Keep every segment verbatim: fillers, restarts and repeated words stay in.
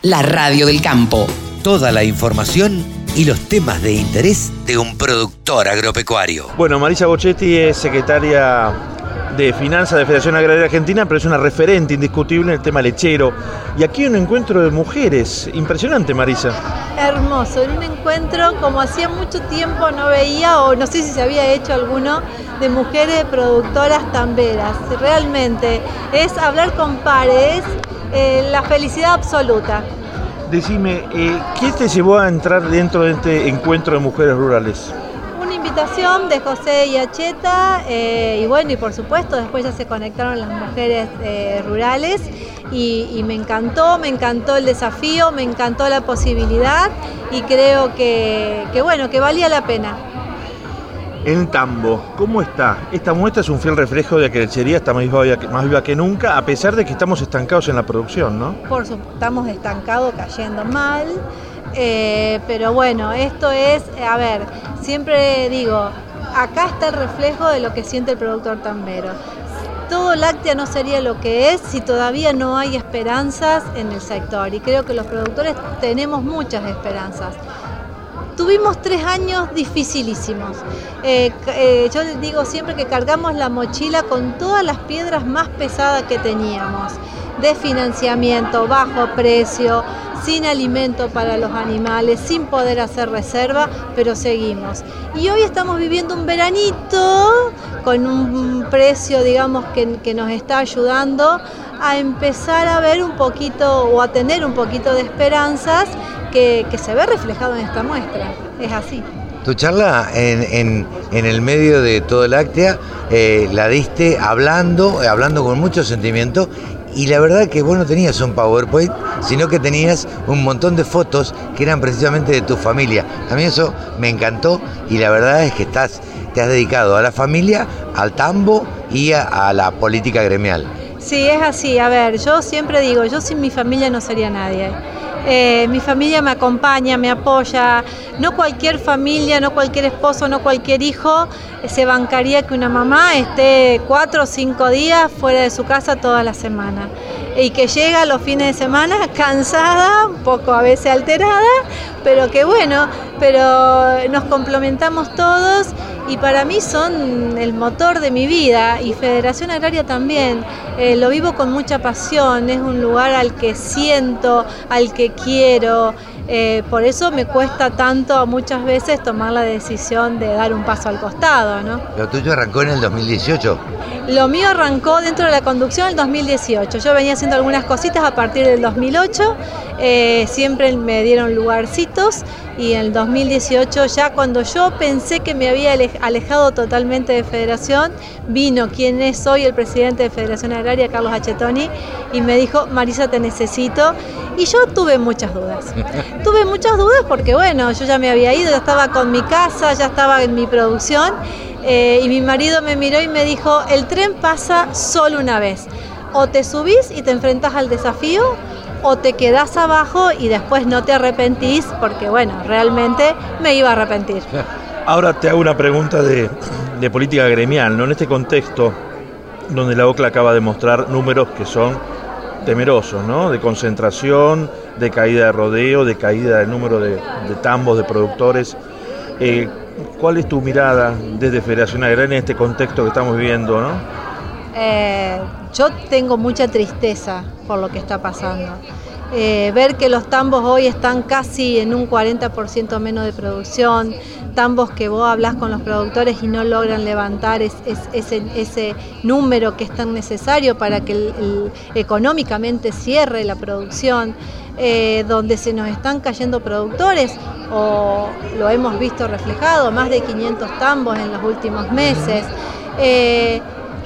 la radio del campo. Toda la información y los temas de interés de un productor agropecuario. Bueno, Marisa Bocchetti es secretaria de Finanzas de Federación Agraria Argentina, pero es una referente indiscutible en el tema lechero. Y aquí un encuentro de mujeres, impresionante, Marisa. Hermoso, en un encuentro como hacía mucho tiempo no veía, o no sé si se había hecho alguno, de mujeres productoras tamberas. Realmente es hablar con pares, eh, la felicidad absoluta. Decime, eh, ¿qué te llevó a entrar dentro de este encuentro de mujeres rurales? Una invitación de José y Acheta, eh, y bueno, y por supuesto después ya se conectaron las mujeres eh, rurales y, y me encantó, me encantó el desafío, me encantó la posibilidad y creo que, que bueno, que valía la pena. En Tambo, ¿cómo está? Esta muestra es un fiel reflejo de que la lechería está más viva, más viva que nunca, a pesar de que estamos estancados en la producción, ¿no? Por supuesto, estamos estancados, cayendo mal, eh, pero bueno, esto es, a ver, siempre digo, acá está el reflejo de lo que siente el productor tambero. Todo láctea no sería lo que es si todavía no hay esperanzas en el sector, y creo que los productores tenemos muchas esperanzas. Tuvimos tres años dificilísimos. Eh, eh, yo les digo siempre que cargamos la mochila con todas las piedras más pesadas que teníamos. De financiamiento, bajo precio, sin alimento para los animales, sin poder hacer reserva, pero seguimos. Y hoy estamos viviendo un veranito con un precio, digamos, que, que nos está ayudando a empezar a ver un poquito o a tener un poquito de esperanzas que, que se ve reflejado en esta muestra. Es así. Tu charla en, en, en el medio de Todo Láctea eh, la diste hablando, hablando con mucho sentimiento. Y la verdad que vos no tenías un PowerPoint, sino que tenías un montón de fotos que eran precisamente de tu familia. A mí eso me encantó y la verdad es que estás, te has dedicado a la familia, al tambo y a, a la política gremial. Sí, es así. A ver, yo siempre digo, yo sin mi familia no sería nadie. Eh, mi familia me acompaña, me apoya. No cualquier familia, no cualquier esposo, no cualquier hijo eh, se bancaría que una mamá esté cuatro o cinco días fuera de su casa toda la semana y que llega los fines de semana cansada, un poco a veces alterada, pero que bueno, pero nos complementamos todos y para mí son el motor de mi vida y Federación Agraria también. Eh, lo vivo con mucha pasión, es un lugar al que siento, al que quiero. Eh, por eso me cuesta tanto muchas veces tomar la decisión de dar un paso al costado, ¿no? ¿Lo tuyo arrancó en el dos mil dieciocho? Lo mío arrancó dentro de la conducción en el dos mil dieciocho. Yo venía haciendo algunas cositas a partir del dos mil ocho, eh, siempre me dieron lugarcitos y en el dos mil dieciocho, ya cuando yo pensé que me había alejado totalmente de Federación, vino quien es hoy el presidente de Federación Agraria, Carlos Achetoni, y me dijo, Marisa, te necesito. Y yo tuve muchas dudas. Tuve muchas dudas porque, bueno, yo ya me había ido, ya estaba con mi casa, ya estaba en mi producción, eh, y mi marido me miró y me dijo, el tren pasa solo una vez. O te subís y te enfrentás al desafío, o te quedás abajo y después no te arrepentís, porque, bueno, realmente me iba a arrepentir. Ahora te hago una pregunta de, de política gremial, ¿no? En este contexto donde la O C L A acaba de mostrar números que son temerosos, ¿no? De concentración, de caída de rodeo, de caída del número de, de tambos, de productores. Eh, ¿Cuál es tu mirada desde Federación Agraria en este contexto que estamos viviendo, ¿no? Eh, yo tengo mucha tristeza por lo que está pasando. Eh, ver que los tambos hoy están casi en un cuarenta por ciento menos de producción, tambos que vos hablas con los productores y no logran levantar es, es, ese, ese número que es tan necesario para que el, el, económicamente cierre la producción, eh, donde se nos están cayendo productores, o lo hemos visto reflejado, más de quinientos tambos en los últimos meses. Eh,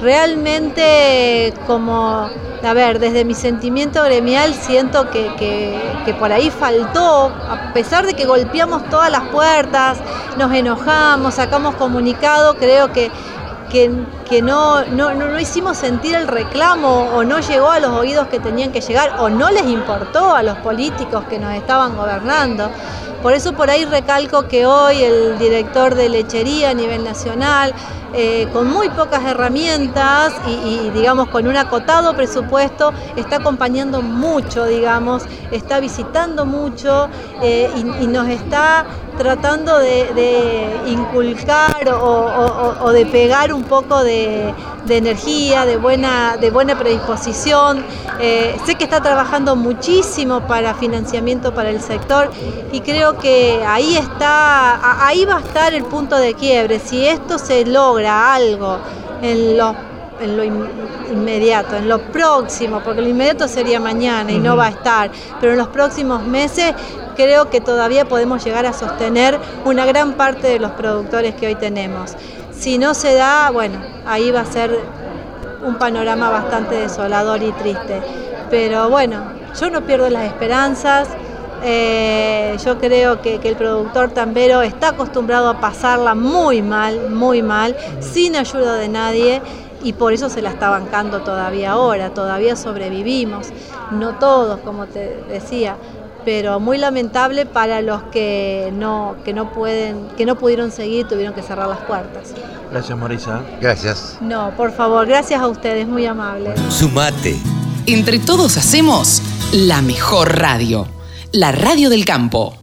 realmente como, a ver, desde mi sentimiento gremial siento que, que, que por ahí faltó, a pesar de que golpeamos todas las puertas, nos enojamos, sacamos comunicado, creo que, que, que no, no, no hicimos sentir el reclamo o no llegó a los oídos que tenían que llegar o no les importó a los políticos que nos estaban gobernando. Por eso por ahí recalco que hoy el director de lechería a nivel nacional, eh, con muy pocas herramientas y, y digamos con un acotado presupuesto, está acompañando mucho, digamos, está visitando mucho eh, y, y nos está tratando de, de inculcar o, o, o de pegar un poco de, de energía, de buena, de buena predisposición. Eh, sé que está trabajando muchísimo para financiamiento para el sector y creo que ahí está, ahí va a estar el punto de quiebre. Si esto se logra algo en los en lo inmediato, en lo próximo, porque lo inmediato sería mañana y no va a estar, pero en los próximos meses creo que todavía podemos llegar a sostener una gran parte de los productores que hoy tenemos. Si no se da, bueno, ahí va a ser un panorama bastante desolador y triste. Pero bueno, yo no pierdo las esperanzas. Eh, yo creo que, que el productor tambero está acostumbrado a pasarla muy mal, muy mal, sin ayuda de nadie, y por eso se la está bancando todavía ahora, todavía sobrevivimos, no todos, como te decía, pero muy lamentable para los que no, que no pueden, que no pudieron seguir, tuvieron que cerrar las puertas. Gracias, Marisa. Gracias. No, por favor, gracias a ustedes, muy amables. Sumate. Entre todos hacemos la mejor radio. La Radio del Campo.